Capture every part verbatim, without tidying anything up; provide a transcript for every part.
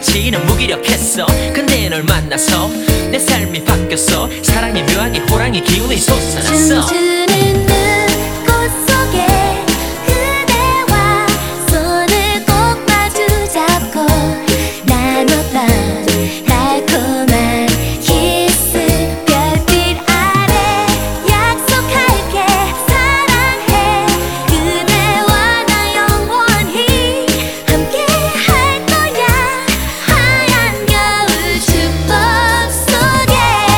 같이 난 무기력했어. 근데 널 만나서 내 삶이 바뀌었어. 사랑의 묘하게 호랑이 기운이 솟아났어. 춤추는 눈꽃 속에 그대와 손을 꼭 마주 잡고 나눴던 달콤한 키스. 별빛 아래 약속할게. 사랑해. 그대와 나 영원히 함께 할 거야. 하얀 겨울 축복 속에.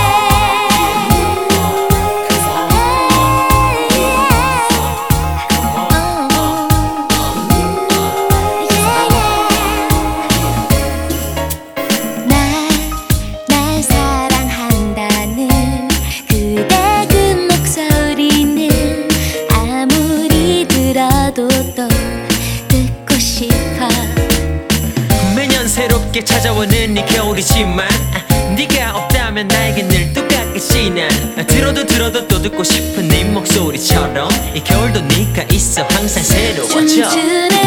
날, 날 사랑한다는 그대 그 목소리는 아무리 들어도 또 듣고 싶어. 매년 새롭게 찾아오는 이 겨울이지만 네가 없다면 나에겐 늘 똑같겠지. 난 들어도 들어도 또 듣고 싶은 네 목소리처럼 이 겨울도 네가 있어 항상 새로워져. 춤추는